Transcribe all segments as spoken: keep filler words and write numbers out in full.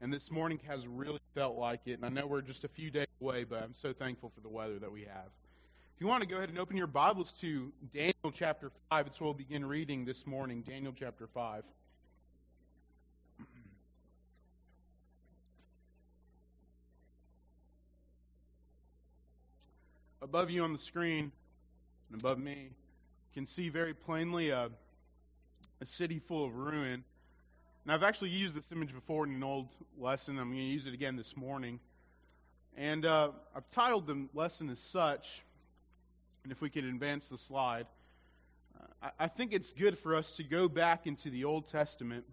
And this morning has really felt like it. And I know we're just a few days away, but I'm so thankful for the weather that we have. If you want to go ahead and open your Bibles to Daniel chapter five, it's where we'll begin reading this morning, Daniel chapter five. Above you on the screen, and above me, you can see very plainly a, a city full of ruin. And I've actually used this image before in an old lesson. I'm going to use it again this morning. And uh, I've titled the lesson as such, and if we could advance the slide, uh, I, I think it's good for us to go back into the Old Testament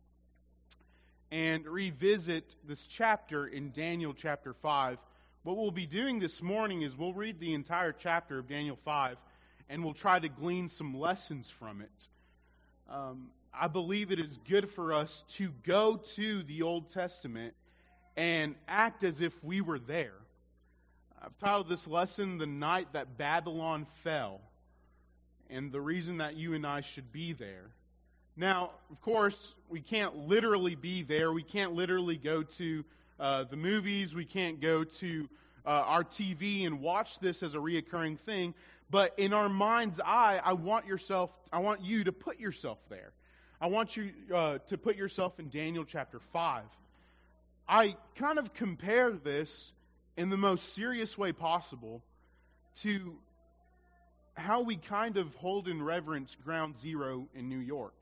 and revisit this chapter in Daniel chapter five. What we'll be doing this morning is we'll read the entire chapter of Daniel five, and we'll try to glean some lessons from it. Um, I believe it is good for us to go to the Old Testament and act as if we were there. I've titled this lesson, The Night That Babylon Fell, and the reason that you and I should be there. Now, of course, we can't literally be there. We can't literally go to uh, the movies. We can't go to uh, our T V and watch this as a reoccurring thing. But in our mind's eye, I want yourself, I want you to put yourself there. I want you uh, to put yourself in Daniel chapter five. I kind of compare this in the most serious way possible to how we kind of hold in reverence Ground Zero in New York.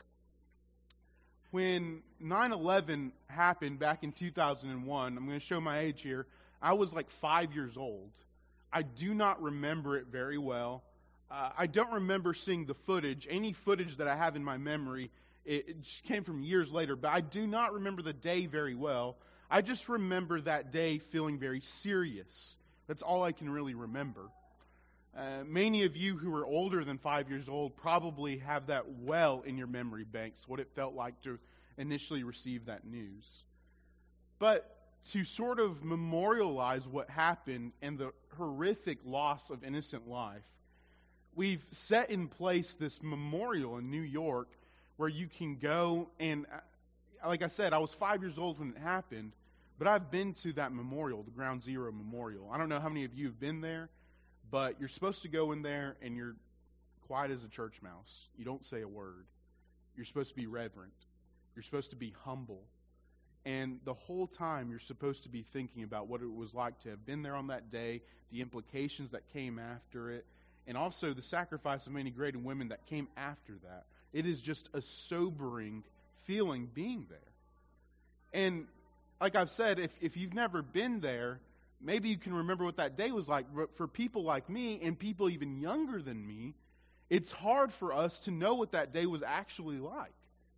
When nine eleven happened back in two thousand one, I'm going to show my age here, I was like five years old. I do not remember it very well. Uh, I don't remember seeing the footage. Any footage that I have in my memory, it, it just came from years later, but I do not remember the day very well. I just remember that day feeling very serious. That's all I can really remember. Uh, many of you who are older than five years old probably have that well in your memory banks, what it felt like to initially receive that news. But to sort of memorialize what happened and the horrific loss of innocent life, we've set in place this memorial in New York where you can go and, like I said, I was five years old when it happened, but I've been to that memorial, the Ground Zero Memorial. I don't know how many of you have been there, but you're supposed to go in there and you're quiet as a church mouse. You don't say a word. You're supposed to be reverent. You're supposed to be humble. And the whole time you're supposed to be thinking about what it was like to have been there on that day, the implications that came after it, and also the sacrifice of many great women that came after that. It is just a sobering feeling being there. And like I've said, if, if you've never been there, maybe you can remember what that day was like. But for people like me and people even younger than me, it's hard for us to know what that day was actually like.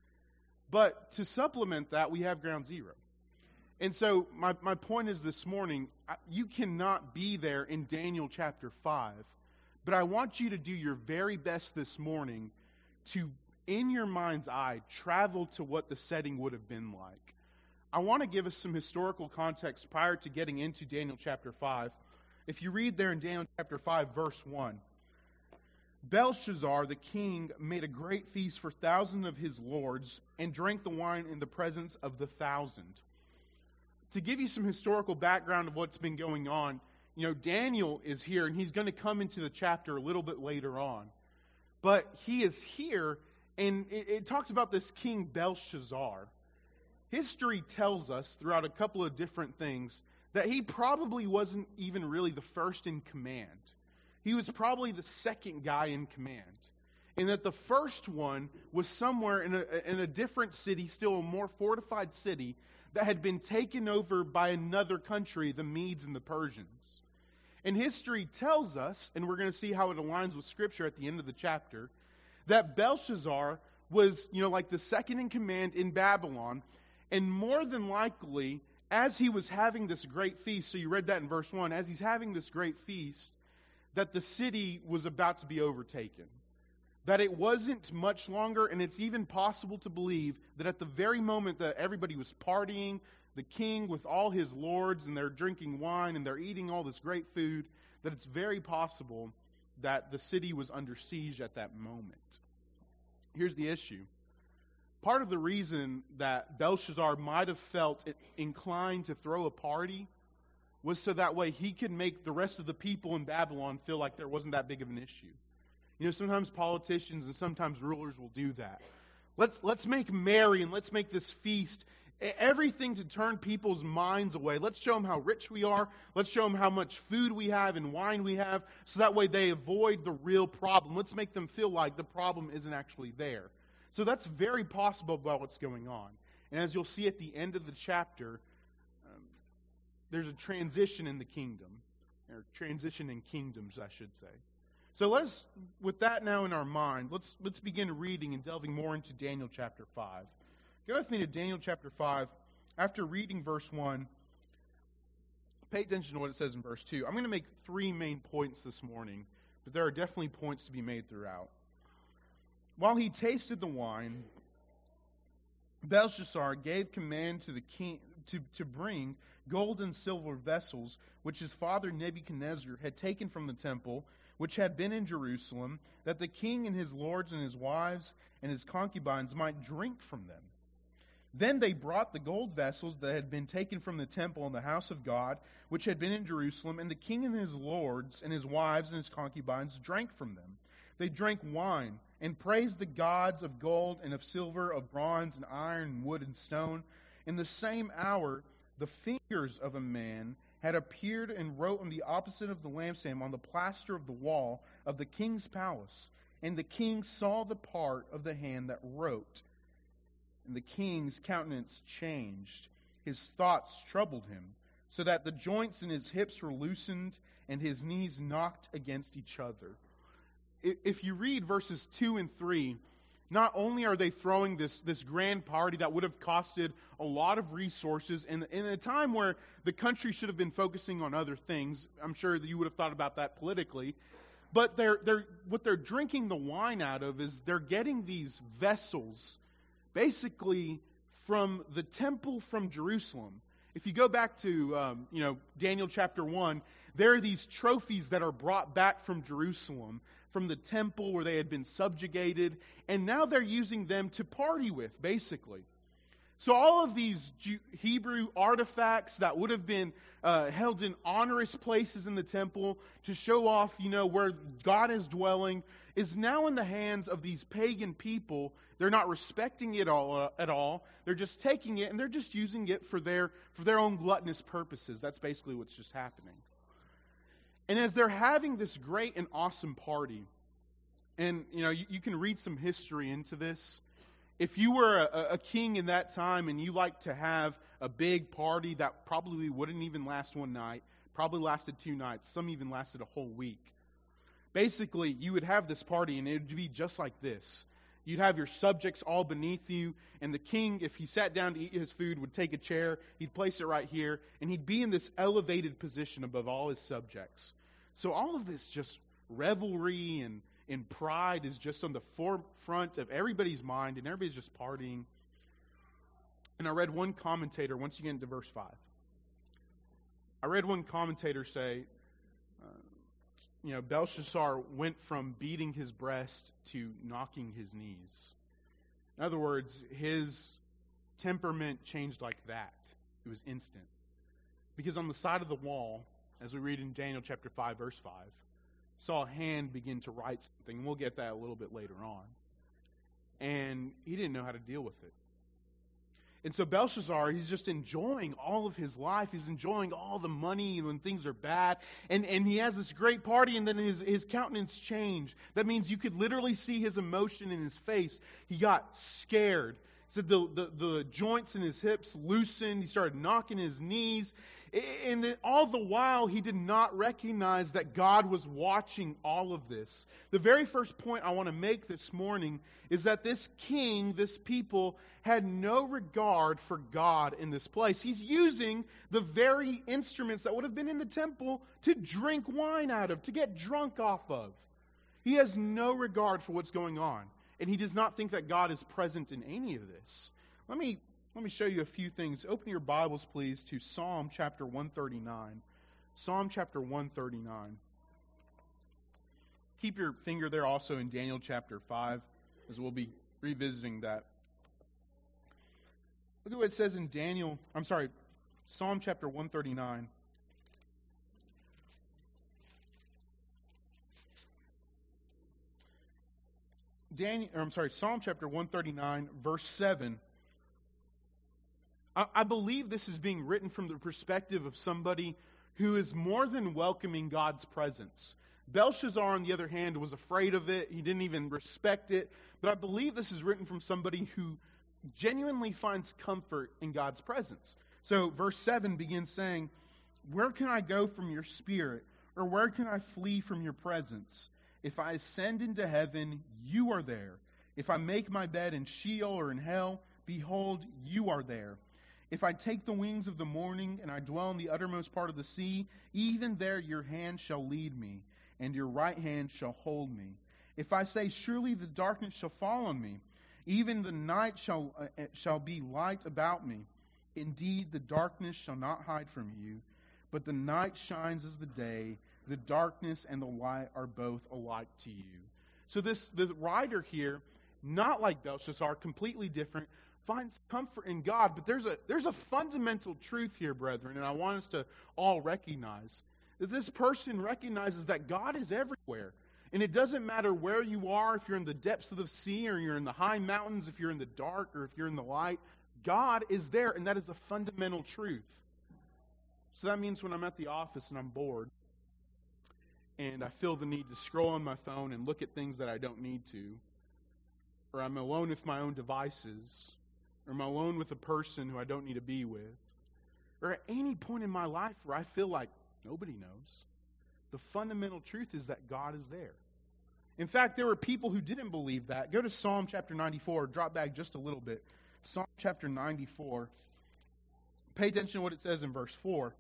But to supplement that, we have Ground Zero. And so my, my point is this morning, you cannot be there in Daniel chapter five, but I want you to do your very best this morning to, in your mind's eye, travel to what the setting would have been like. I want to give us some historical context prior to getting into Daniel chapter five. If you read there in Daniel chapter five, verse one, Belshazzar, the king, made a great feast for thousands of his lords and drank the wine in the presence of the thousand. To give you some historical background of what's been going on, you know, Daniel is here, and he's going to come into the chapter a little bit later on. But he is here, and it, it talks about this king Belshazzar. History tells us throughout a couple of different things that he probably wasn't even really the first in command. He was probably the second guy in command. And that the first one was somewhere in a, in a different city, still a more fortified city, that had been taken over by another country, the Medes and the Persians. And history tells us, and we're going to see how it aligns with Scripture at the end of the chapter, that Belshazzar was, you know, like the second in command in Babylon. And more than likely, as he was having this great feast, so you read that in verse one, as he's having this great feast, that the city was about to be overtaken. That it wasn't much longer, and it's even possible to believe that at the very moment that everybody was partying, the king with all his lords, and they're drinking wine, and they're eating all this great food, that it's very possible that the city was under siege at that moment. Here's the issue. part of the reason that Belshazzar might have felt inclined to throw a party was so that way he could make the rest of the people in Babylon feel like there wasn't that big of an issue. You know, sometimes politicians and sometimes rulers will do that. Let's let's make merry and let's make this feast. Everything to turn people's minds away. Let's show them how rich we are. Let's show them how much food we have and wine we have, so that way they avoid the real problem. Let's make them feel like the problem isn't actually there. So that's very possible about what's going on. And as you'll see at the end of the chapter, um, there's a transition in the kingdom, or transition in kingdoms, I should say. So let's, with that now in our mind, let's let's begin reading and delving more into Daniel chapter five. Go with me to Daniel chapter five. After reading verse one, pay attention to what it says in verse two. I'm going to make three main points this morning, but there are definitely points to be made throughout. While he tasted the wine, Belshazzar gave command to the king to, to bring gold and silver vessels, which his father Nebuchadnezzar had taken from the temple, which had been in Jerusalem, that the king and his lords and his wives and his concubines might drink from them. Then they brought the gold vessels that had been taken from the temple and the house of God, which had been in Jerusalem, and the king and his lords and his wives and his concubines drank from them. They drank wine and praised the gods of gold and of silver, of bronze and iron and wood and stone. In the same hour, the fingers of a man had appeared and wrote on the opposite of the lampstand on the plaster of the wall of the king's palace. And the king saw the part of the hand that wrote. And the king's countenance changed. His thoughts troubled him, so that the joints in his hips were loosened and his knees knocked against each other. If you read verses two and three, not only are they throwing this, this grand party that would have costed a lot of resources, and in a time where the country should have been focusing on other things, I'm sure that you would have thought about that politically, but they're, they're, what they're drinking the wine out of is they're getting these vessels basically from the temple from Jerusalem. If you go back to um, you know Daniel chapter one, there are these trophies that are brought back from Jerusalem, from the temple where they had been subjugated, and now they're using them to party with, basically. So all of these Jew- Hebrew artifacts that would have been uh, held in onerous places in the temple to show off, you know, where God is dwelling, is now in the hands of these pagan people. They're not respecting it all uh, at all. They're just taking it and they're just using it for their for their own gluttonous purposes. That's basically what's just happening. And as they're having this great and awesome party, and you know you, you can read some history into this. If you were a, a king in that time and you liked to have a big party that probably wouldn't even last one night, probably lasted two nights, some even lasted a whole week. Basically, you would have this party and it would be just like this. You'd have your subjects all beneath you, and the king, if he sat down to eat his food, would take a chair, he'd place it right here, and he'd be in this elevated position above all his subjects. So all of this just revelry and, and pride is just on the forefront of everybody's mind, and everybody's just partying. And I read one commentator, once you get into verse five, I read one commentator say, uh, you know, Belshazzar went from beating his breast to knocking his knees. In other words, his temperament changed like that. It was instant. Because on the side of the wall, as we read in Daniel chapter five, verse five, saw a hand begin to write something. And we'll get that a little bit later on. And he didn't know how to deal with it. And so Belshazzar, he's just enjoying all of his life. He's enjoying all the money when things are bad. And, and he has this great party, and then his, his countenance changed. That means you could literally see his emotion in his face. He got scared. He said the, the, the joints in his hips loosened. He started knocking his knees. And then all the while, he did not recognize that God was watching all of this. The very first point I want to make this morning is that this king, this people, had no regard for God in this place. He's using the very instruments that would have been in the temple to drink wine out of, to get drunk off of. He has no regard for what's going on. And he does not think that God is present in any of this. Let me Let me show you a few things. Open your Bibles, please, to Psalm chapter one thirty-nine. Psalm chapter one thirty-nine. Keep your finger there also in Daniel chapter five, as we'll be revisiting that. Look at what it says in Daniel, I'm sorry, Psalm chapter one thirty-nine. Daniel, or I'm sorry, Psalm chapter one thirty-nine, verse seven. I, I believe this is being written from the perspective of somebody who is more than welcoming God's presence. Belshazzar, on the other hand, was afraid of it. He didn't even respect it. But I believe this is written from somebody who genuinely finds comfort in God's presence. So verse seven begins saying, "Where can I go from your spirit? Or where can I flee from your presence? If I ascend into heaven, you are there. If I make my bed in Sheol or in hell, behold, you are there. If I take the wings of the morning and I dwell in the uttermost part of the sea, even there your hand shall lead me, and your right hand shall hold me. If I say, surely the darkness shall fall on me, even the night shall uh, shall be light about me. Indeed, the darkness shall not hide from you, but the night shines as the day. The darkness and the light are both alike to you." So this the writer here, not like Belshazzar, completely different, finds comfort in God. But there's a there's a fundamental truth here, brethren, and I want us to all recognize that this person recognizes that God is everywhere. And it doesn't matter where you are, if you're in the depths of the sea or you're in the high mountains, if you're in the dark or if you're in the light, God is there, and that is a fundamental truth. So that means when I'm at the office and I'm bored, and I feel the need to scroll on my phone and look at things that I don't need to, or I'm alone with my own devices, or I'm alone with a person who I don't need to be with, or at any point in my life where I feel like nobody knows, the fundamental truth is that God is there. In fact, there were people who didn't believe that. Go to Psalm chapter ninety-four, drop back just a little bit. Psalm chapter ninety-four. Pay attention to what it says in verse four.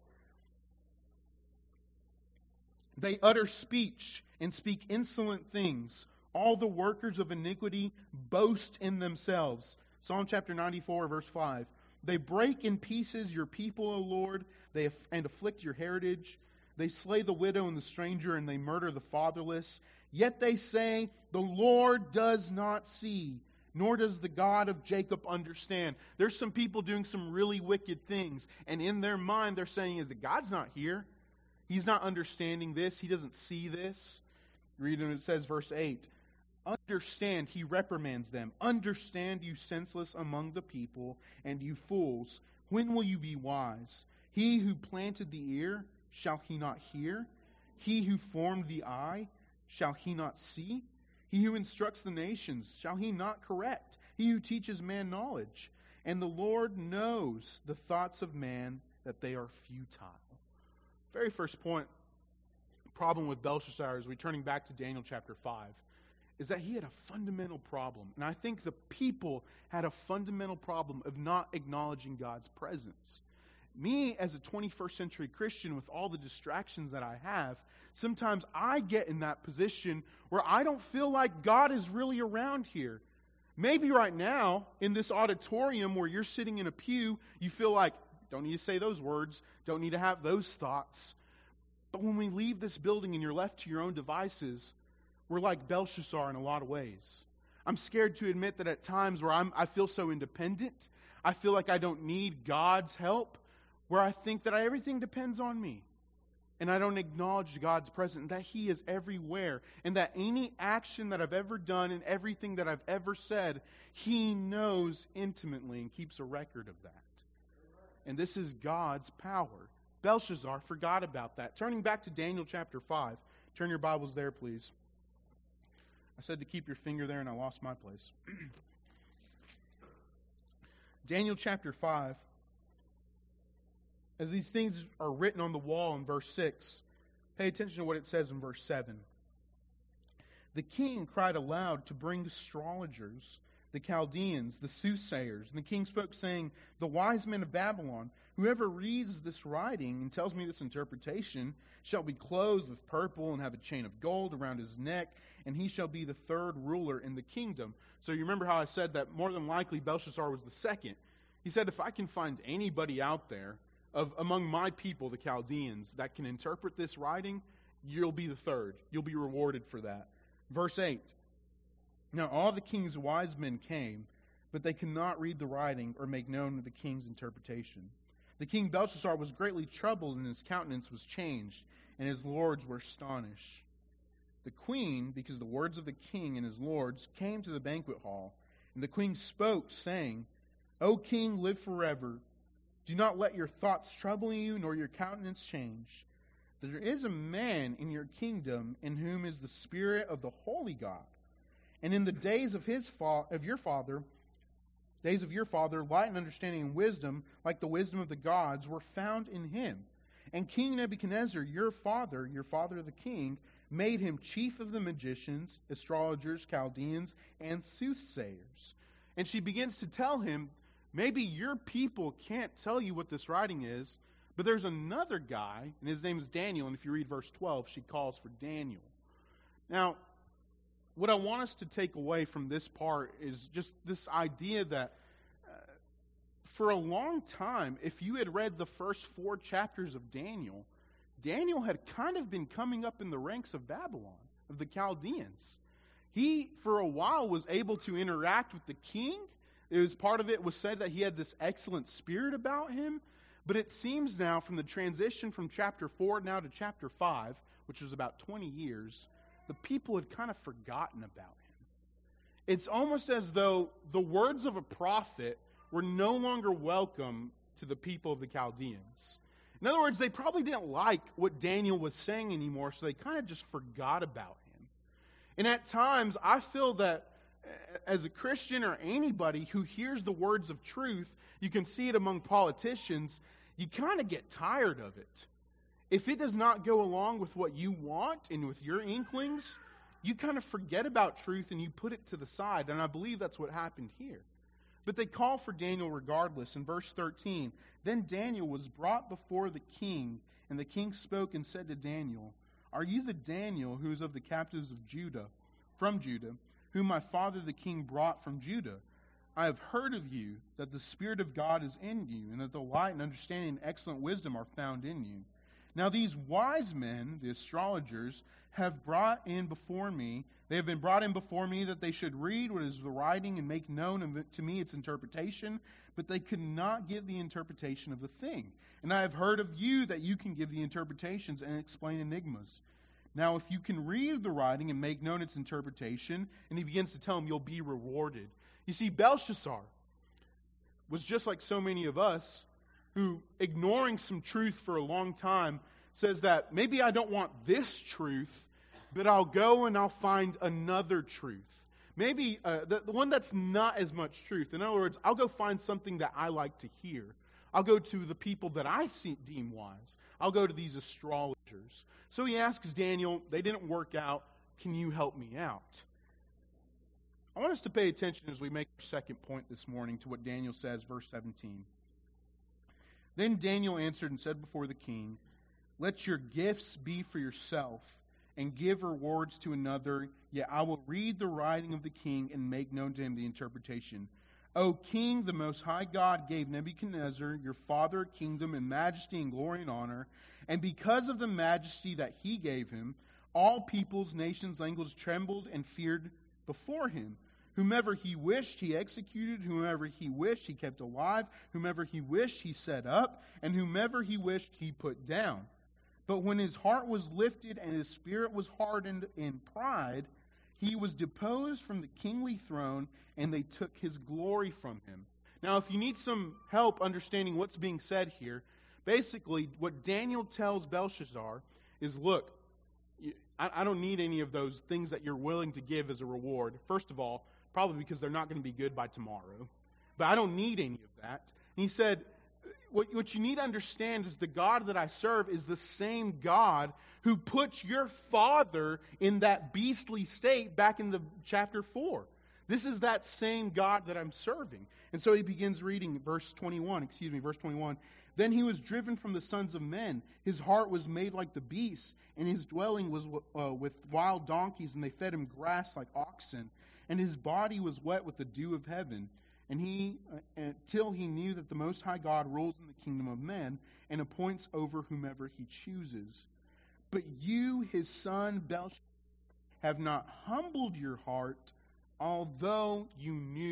"They utter speech and speak insolent things. All the workers of iniquity boast in themselves." Psalm chapter ninety-four, verse five. "They break in pieces your people, O Lord, they aff- and afflict your heritage. They slay the widow and the stranger, and they murder the fatherless. Yet they say, the Lord does not see, nor does the God of Jacob understand." There's some people doing some really wicked things, and in their mind they're saying is that God's not here. He's not understanding this. He doesn't see this. Read it, it says, verse eight. "Understand," he reprimands them. "Understand, you senseless among the people, and you fools. When will you be wise? He who planted the ear, shall he not hear? He who formed the eye, shall he not see? He who instructs the nations, shall he not correct? He who teaches man knowledge. And the Lord knows the thoughts of man, that they are futile." Very first point, problem with Belshazzar, is returning back to Daniel chapter five, is that he had a fundamental problem. And I think the people had a fundamental problem of not acknowledging God's presence. Me, as a twenty-first century Christian, with all the distractions that I have, sometimes I get in that position where I don't feel like God is really around here. Maybe right now, in this auditorium where you're sitting in a pew, you feel like, don't need to say those words, don't need to have those thoughts. But when we leave this building and you're left to your own devices, we're like Belshazzar in a lot of ways. I'm scared to admit that at times where I'm, I feel so independent, I feel like I don't need God's help, where I think that everything depends on me. And I don't acknowledge God's presence, that He is everywhere. And that any action that I've ever done and everything that I've ever said, He knows intimately and keeps a record of that. And this is God's power. Belshazzar forgot about that. Turning back to Daniel chapter five. Turn your Bibles there, please. I said to keep your finger there and I lost my place. Daniel chapter five. As these things are written on the wall in verse six, pay attention to what it says in verse seven. "The king cried aloud to bring astrologers, the Chaldeans, the soothsayers. And the king spoke, saying, the wise men of Babylon, whoever reads this writing and tells me this interpretation, shall be clothed with purple and have a chain of gold around his neck, and he shall be the third ruler in the kingdom." So you remember how I said that more than likely Belshazzar was the second. He said, if I can find anybody out there of among my people, the Chaldeans, that can interpret this writing, you'll be the third. You'll be rewarded for that. Verse eight. "Now all the king's wise men came, but they could not read the writing or make known the king's interpretation. The king Belshazzar was greatly troubled, and his countenance was changed, and his lords were astonished. The queen, because the words of the king and his lords, came to the banquet hall, and the queen spoke, saying, O king, live forever. Do not let your thoughts trouble you, nor your countenance change. There is a man in your kingdom in whom is the spirit of the holy God. And in the days of his fa- of your father, days of your father, light and understanding and wisdom, like the wisdom of the gods, were found in him. And King Nebuchadnezzar, your father, your father the king, made him chief of the magicians, astrologers, Chaldeans, and soothsayers. And she begins to tell him, maybe your people can't tell you what this writing is, but there's another guy, and his name is Daniel, and if you read verse twelve, she calls for Daniel. Now, what I want us to take away from this part is just this idea that uh, for a long time, if you had read the first four chapters of Daniel, Daniel had kind of been coming up in the ranks of Babylon, of the Chaldeans. He, for a while, was able to interact with the king. It was part of it was said that he had this excellent spirit about him. But it seems now from the transition from chapter four now to chapter five, which was about twenty years, the people had kind of forgotten about him. It's almost as though the words of a prophet were no longer welcome to the people of the Chaldeans. In other words, they probably didn't like what Daniel was saying anymore, so they kind of just forgot about him. And at times, I feel that as a Christian or anybody who hears the words of truth, you can see it among politicians, you kind of get tired of it. If it does not go along with what you want and with your inklings, you kind of forget about truth and you put it to the side. And I believe that's what happened here. But they call for Daniel regardless. In verse thirteen, then Daniel was brought before the king, and the king spoke and said to Daniel, Are you the Daniel who is of the captives of Judah, from Judah, whom my father the king brought from Judah? I have heard of you, that the Spirit of God is in you, and that the light and understanding and excellent wisdom are found in you. Now these wise men, the astrologers, have brought in before me, they have been brought in before me that they should read what is the writing and make known to me its interpretation, but they could not give the interpretation of the thing. And I have heard of you that you can give the interpretations and explain enigmas. Now if you can read the writing and make known its interpretation, and he begins to tell them, you'll be rewarded. You see, Belshazzar was just like so many of us who, ignoring some truth for a long time, says that maybe I don't want this truth, but I'll go and I'll find another truth. Maybe uh, the, the one that's not as much truth. In other words, I'll go find something that I like to hear. I'll go to the people that I see, deem wise. I'll go to these astrologers. So he asks Daniel, they didn't work out, can you help me out? I want us to pay attention as we make our second point this morning to what Daniel says, verse seventeen. Then Daniel answered and said before the king, Let your gifts be for yourself, and give rewards to another, yet I will read the writing of the king and make known to him the interpretation. O king, the most high God gave Nebuchadnezzar, your father, kingdom and majesty and glory and honor, and because of the majesty that he gave him, all peoples, nations, languages trembled and feared before him. Whomever he wished, he executed. Whomever he wished, he kept alive. Whomever he wished, he set up. And whomever he wished, he put down. But when his heart was lifted and his spirit was hardened in pride, he was deposed from the kingly throne, and they took his glory from him. Now, if you need some help understanding what's being said here, basically what Daniel tells Belshazzar is, look, I don't need any of those things that you're willing to give as a reward. First of all, probably because they're not going to be good by tomorrow. But I don't need any of that. And he said, what, what you need to understand is the God that I serve is the same God who put your father in that beastly state back in the chapter four. This is that same God that I'm serving. And so he begins reading verse twenty-one, excuse me, verse twenty-one. Then he was driven from the sons of men. His heart was made like the beasts, and his dwelling was uh, with wild donkeys, and they fed him grass like oxen. And his body was wet with the dew of heaven. And he, uh, until he knew that the Most High God rules in the kingdom of men, and appoints over whomever he chooses. But you, his son Belshazzar, have not humbled your heart, although you knew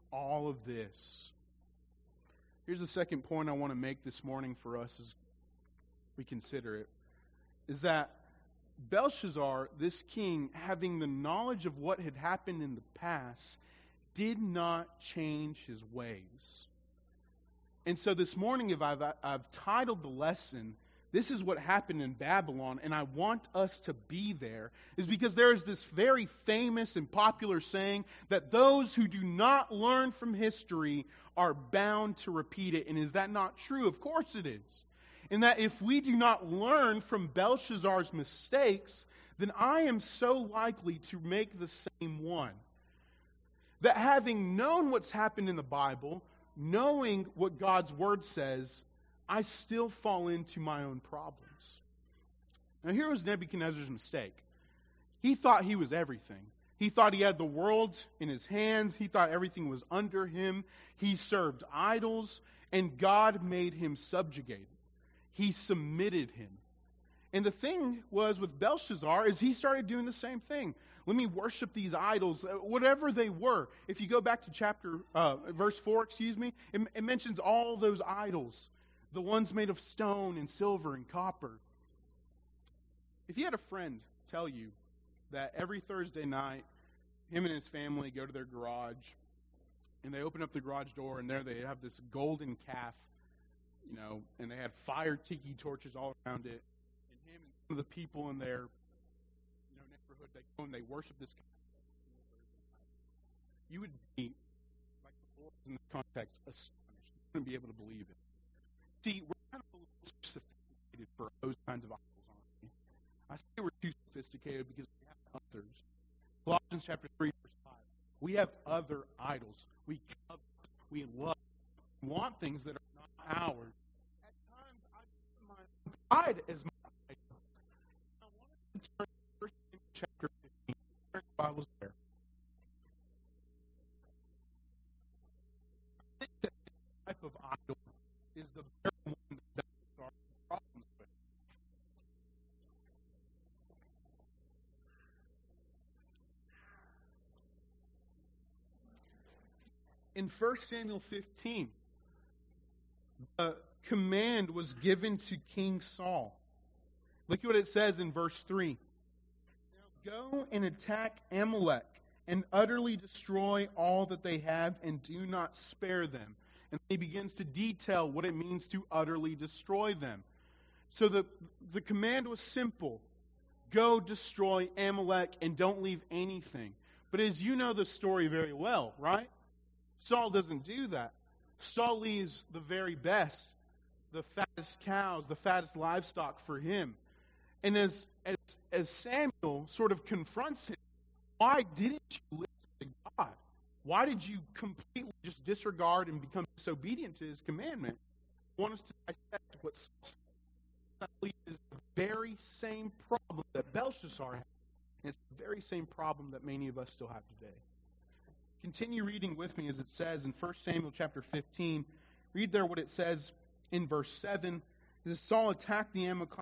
all of this? Here's the second point I want to make this morning for us as we consider it, is that Belshazzar, this king, having the knowledge of what had happened in the past, did not change his ways. And so this morning, if I've, I've titled the lesson, "This is what happened in Babylon," and I want us to be there, is because there is this very famous and popular saying that those who do not learn from history are bound to repeat it. And is that not true? Of course it is. And that if we do not learn from Belshazzar's mistakes, then I am so likely to make the same one. That having known what's happened in the Bible, knowing what God's Word says, I still fall into my own problems. Now here was Nebuchadnezzar's mistake. He thought he was everything. He thought he had the world in his hands. He thought everything was under him. He served idols, and God made him subjugated. He submitted him. And the thing was with Belshazzar is he started doing the same thing. Let me worship these idols, whatever they were. If you go back to chapter, uh, verse four, excuse me, it, it mentions all those idols. The ones made of stone and silver and copper. If you had a friend tell you that every Thursday night, him and his family go to their garage, and they open up the garage door, and there they have this golden calf, you know, and they had fire tiki torches all around it, and him and some of the people in their, you know, neighborhood, they go and they worship this calf. You would be, like the Lord in this context, astonished. You wouldn't be able to believe it. See, we're kind of a little too sophisticated for those kinds of idols, aren't we? I say we're too sophisticated because we have others. Colossians chapter three, verse five. We have other idols. We covet, we love, we want things that are not ours. At times, I put my pride as my idol. I wanted to turn to First Samuel chapter fifteen. Turn the Bibles there. I think that this type of idol is the very one that Belshazzar has problems with. In First Samuel fifteen, the command was given to King Saul. Look at what it says in verse three. Now go and attack Amalek and utterly destroy all that they have and do not spare them. And he begins to detail what it means to utterly destroy them. So the, the command was simple. Go destroy Amalek and don't leave anything. But as you know the story very well, right? Saul doesn't do that. Saul leaves the very best, the fattest cows, the fattest livestock for him. And as, as, as Samuel sort of confronts him, why didn't you listen to God? Why did you completely just disregard and become disobedient to his commandment? I want us to dissect what Saul said. Is the very same problem that Belshazzar had. And it's the very same problem that many of us still have today. Continue reading with me as it says in First Samuel chapter fifteen. Read there what it says in verse seven. It says, Saul attacked the Amalekites,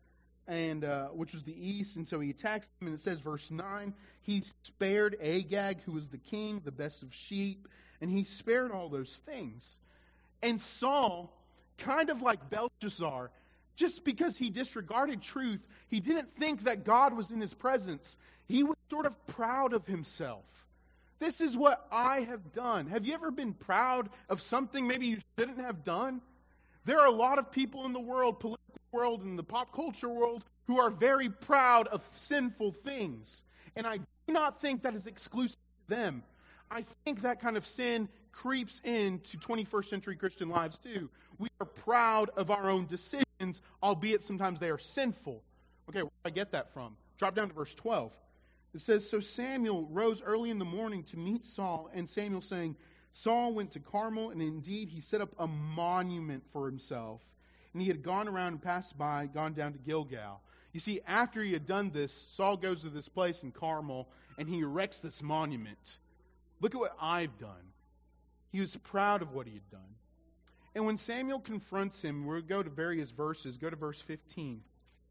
and uh, which was the east, and so he attacks them, and it says verse nine, he spared Agag, who was the king, the best of sheep, and he spared all those things. And Saul, kind of like Belshazzar, just because he disregarded truth, he didn't think that God was in his presence. He was sort of proud of himself. This is what I have done. Have you ever been proud of something maybe you shouldn't have done? There are a lot of people in the world, political world and the pop culture world, who are very proud of sinful things. And I do not think that is exclusive to them. I think that kind of sin creeps into twenty-first century Christian lives too. We are proud of our own decisions, albeit sometimes they are sinful. Okay, where do I get that from? Drop down to verse twelve. It says, So Samuel rose early in the morning to meet Saul, and Samuel saying, Saul went to Carmel, and indeed he set up a monument for himself. And he had gone around and passed by, gone down to Gilgal. You see, after he had done this, Saul goes to this place in Carmel, and he erects this monument. Look at what I've done. He was proud of what he had done. And when Samuel confronts him, we'll go to various verses. Go to verse fifteen.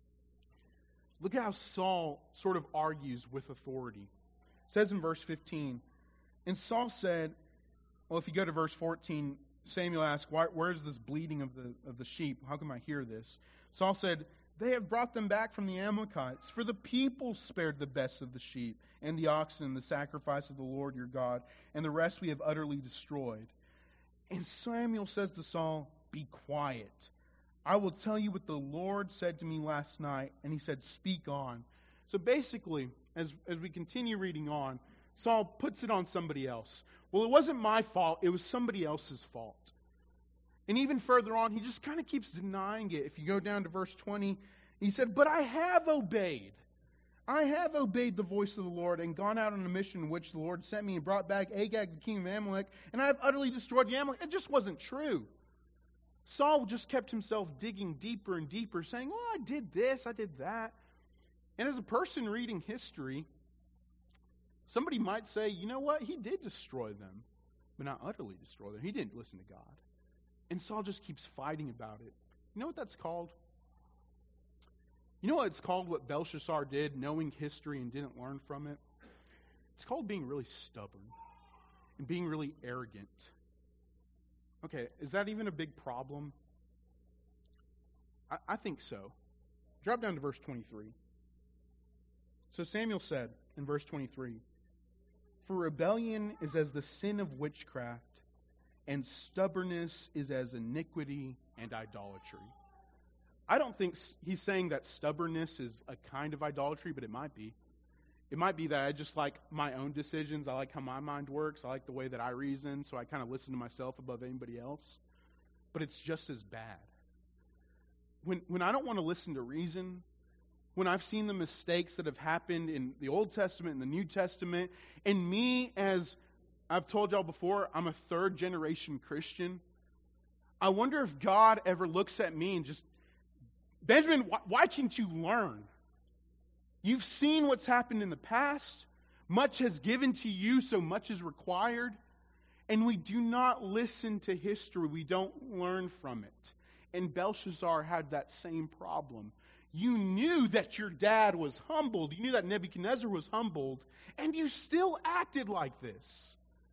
Look at how Saul sort of argues with authority. It says in verse fifteen, And Saul said, Well, if you go to verse fourteen, Samuel asked, Why, where's this bleating of the of the sheep? How come I hear this? Saul said, they have brought them back from the Amalekites, for the people spared the best of the sheep and the oxen, the sacrifice of the Lord your God, and the rest we have utterly destroyed. And Samuel says to Saul, be quiet. I will tell you what the Lord said to me last night. And he said, speak on. So basically, as, as we continue reading on, Saul puts it on somebody else. Well, it wasn't my fault. It was somebody else's fault. And even further on, he just kind of keeps denying it. If you go down to verse twenty, he said, but I have obeyed. I have obeyed the voice of the Lord and gone out on a mission in which the Lord sent me and brought back Agag, the king of Amalek, and I have utterly destroyed the Amalek. It just wasn't true. Saul just kept himself digging deeper and deeper, saying, well, I did this, I did that. And as a person reading history, somebody might say, you know what? He did destroy them, but not utterly destroy them. He didn't listen to God. And Saul just keeps fighting about it. You know what that's called? You know what it's called, what Belshazzar did, knowing history and didn't learn from it? It's called being really stubborn and being really arrogant. Okay, is that even a big problem? I, I think so. Drop down to verse twenty-three. So Samuel said in verse twenty-three, for rebellion is as the sin of witchcraft, and stubbornness is as iniquity and idolatry. I don't think he's saying that stubbornness is a kind of idolatry, but it might be. It might be that I just like my own decisions. I like how my mind works. I like the way that I reason, so I kind of listen to myself above anybody else. But it's just as bad. When, when I don't want to listen to reason, when I've seen the mistakes that have happened in the Old Testament and the New Testament, and me as I've told y'all before, I'm a third generation Christian. I wonder if God ever looks at me and just, Benjamin, why, why can't you learn? You've seen what's happened in the past. Much has given to you, so much is required. And we do not listen to history. We don't learn from it. And Belshazzar had that same problem. You knew that your dad was humbled. You knew that Nebuchadnezzar was humbled. And you still acted like this.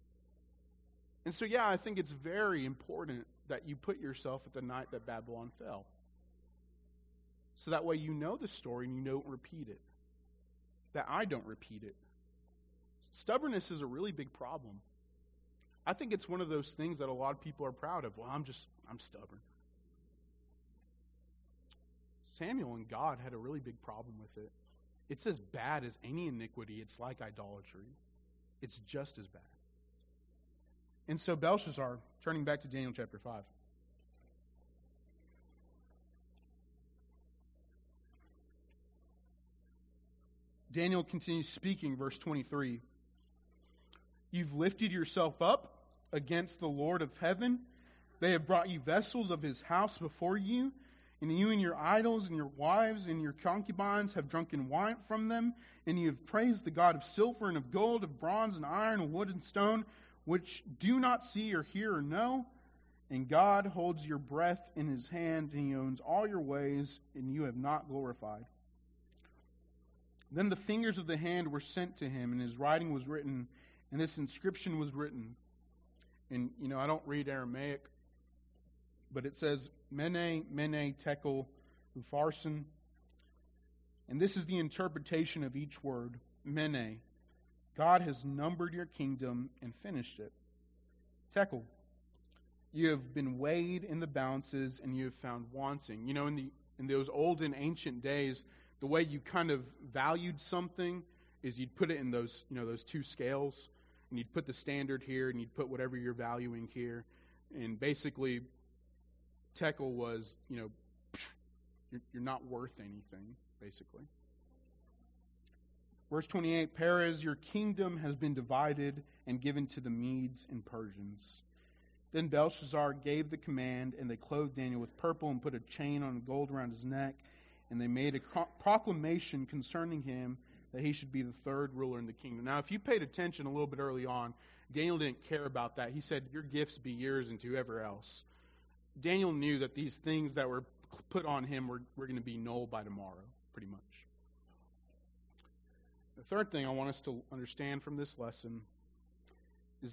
And so, yeah, I think it's very important that you put yourself at the night that Babylon fell. So that way you know the story and you don't repeat it. That I don't repeat it. Stubbornness is a really big problem. I think it's one of those things that a lot of people are proud of. Well, I'm just, I'm stubborn. Samuel and God had a really big problem with it. It's as bad as any iniquity. It's like idolatry. It's just as bad. And so Belshazzar, turning back to Daniel chapter five. Daniel continues speaking, verse twenty-three. You've lifted yourself up against the Lord of heaven. They have brought you vessels of his house before you, and you and your idols and your wives and your concubines have drunken wine from them, and you have praised the God of silver and of gold, of bronze and iron and wood and stone, which do not see or hear or know. And God holds your breath in his hand, and he owns all your ways, and you have not glorified. Then the fingers of the hand were sent to him, and his writing was written, and this inscription was written. And, you know, I don't read Aramaic, but it says, Mene, Mene, Tekel, Upharsin. And this is the interpretation of each word. Mene, God has numbered your kingdom and finished it. Tekel, you have been weighed in the balances, and you have found wanting. You know, in the in those old and ancient days, the way you kind of valued something is you'd put it in those, you know, those two scales, and you'd put the standard here, and you'd put whatever you're valuing here. And basically, Tekel was, you know, you're, you're not worth anything, basically. Verse twenty-eight, Perez, your kingdom has been divided and given to the Medes and Persians. Then Belshazzar gave the command, and they clothed Daniel with purple and put a chain on gold around his neck. And they made a proclamation concerning him that he should be the third ruler in the kingdom. Now, if you paid attention a little bit early on, Daniel didn't care about that. He said, your gifts be yours and to whoever else. Daniel knew that these things that were put on him were, were going to be null by tomorrow, pretty much. The third thing I want us to understand from this lesson is that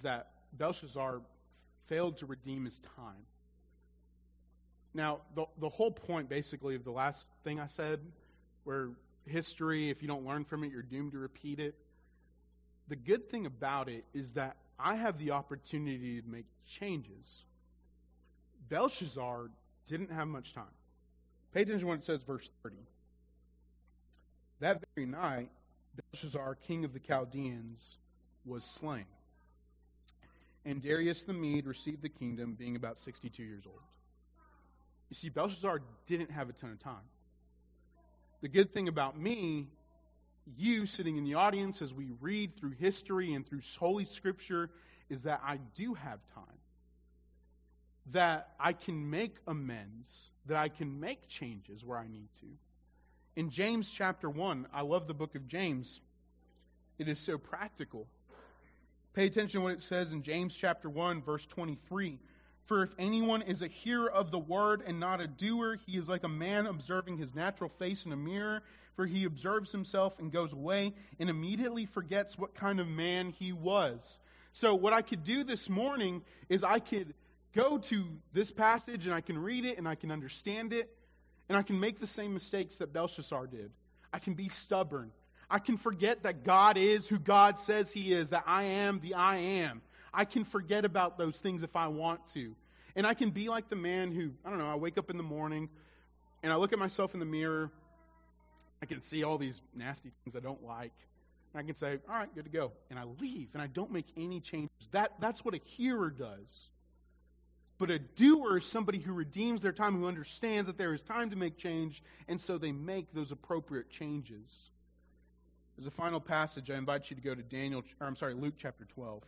Belshazzar failed to redeem his time. Now, the, the whole point, basically, of the last thing I said, where history, if you don't learn from it, you're doomed to repeat it. The good thing about it is that I have the opportunity to make changes. Belshazzar didn't have much time. Pay attention to what it says, verse thirty. That very night, Belshazzar, king of the Chaldeans, was slain. And Darius the Mede received the kingdom, being about sixty-two years old. You see, Belshazzar didn't have a ton of time. The good thing about me, you sitting in the audience as we read through history and through Holy Scripture, is that I do have time. That I can make amends, that I can make changes where I need to. In James chapter one, I love the book of James. It is so practical. Pay attention to what it says in James chapter one, verse twenty-three. For if anyone is a hearer of the word and not a doer, he is like a man observing his natural face in a mirror. For he observes himself and goes away and immediately forgets what kind of man he was. So what I could do this morning is I could go to this passage and I can read it and I can understand it. And I can make the same mistakes that Belshazzar did. I can be stubborn. I can forget that God is who God says He is, that I am the I am. I can forget about those things if I want to. And I can be like the man who, I don't know, I wake up in the morning and I look at myself in the mirror. I can see all these nasty things I don't like. And I can say, all right, good to go. And I leave and I don't make any changes. That, that's what a hearer does. But a doer is somebody who redeems their time, who understands that there is time to make change, and so they make those appropriate changes. As a final passage, I invite you to go to Daniel, or I'm sorry, Luke chapter twelve.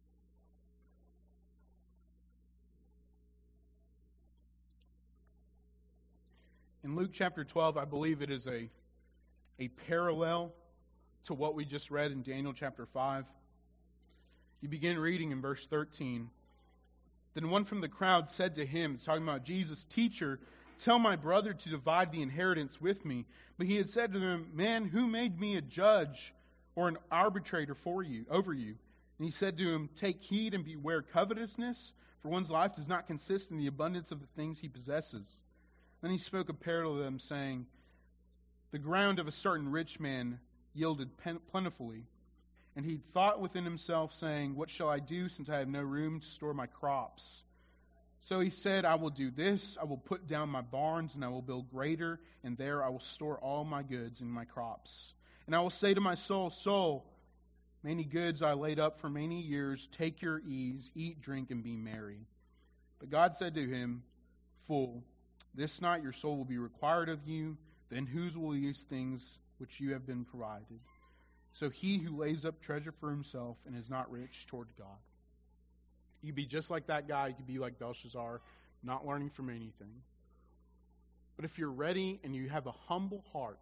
In Luke chapter twelve, I believe it is a, a parallel to what we just read in Daniel chapter five. You begin reading in verse thirteen. Then one from the crowd said to him, talking about Jesus, "Teacher, tell my brother to divide the inheritance with me." But he had said to them, "Man, who made me a judge or an arbitrator for you, over you?" And he said to him, "Take heed and beware covetousness, for one's life does not consist in the abundance of the things he possesses." Then he spoke a parable to them, saying, "The ground of a certain rich man yielded plentifully. And he thought within himself, saying, 'What shall I do, since I have no room to store my crops?' So he said, 'I will do this. I will put down my barns, and I will build greater, and there I will store all my goods and my crops. And I will say to my soul, Soul, many goods I laid up for many years. Take your ease, eat, drink, and be merry.' But God said to him, 'Fool, this night your soul will be required of you. Then whose will these things which you have been provided? So he who lays up treasure for himself and is not rich toward God.'" You could be just like that guy. You could be like Belshazzar, not learning from anything. But if you're ready and you have a humble heart,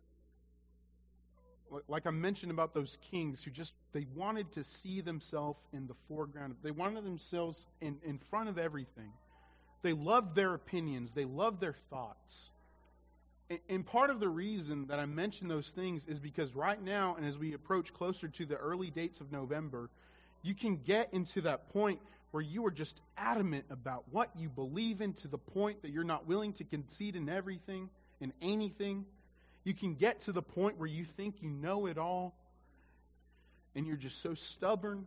like I mentioned about those kings who just, they wanted to see themselves in the foreground. They wanted themselves in, in front of everything. They loved their opinions. They loved their thoughts. And part of the reason that I mention those things is because right now, and as we approach closer to the early dates of November, you can get into that point where you are just adamant about what you believe in, to the point that you're not willing to concede in everything, in anything. You can get to the point where you think you know it all, and you're just so stubborn.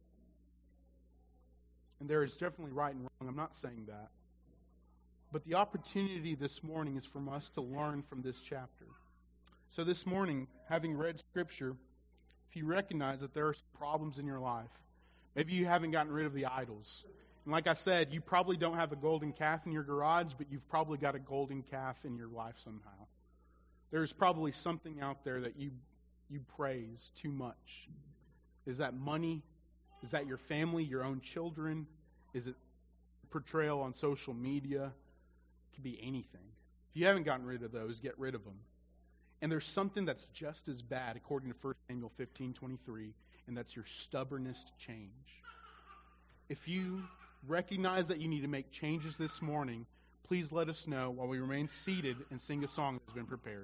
And there is definitely right and wrong. I'm not saying that. But the opportunity this morning is from us to learn from this chapter. So this morning, having read Scripture, if you recognize that there are some problems in your life, maybe you haven't gotten rid of the idols. And like I said, you probably don't have a golden calf in your garage, but you've probably got a golden calf in your life somehow. There's probably something out there that you you praise too much. Is that money? Is that your family, your own children? Is it portrayal on social media? It could be anything. If you haven't gotten rid of those, get rid of them. And there's something that's just as bad, according to First Samuel fifteen twenty-three, and that's your stubbornness to change. If you recognize that you need to make changes this morning, please let us know while we remain seated and sing a song that's been prepared.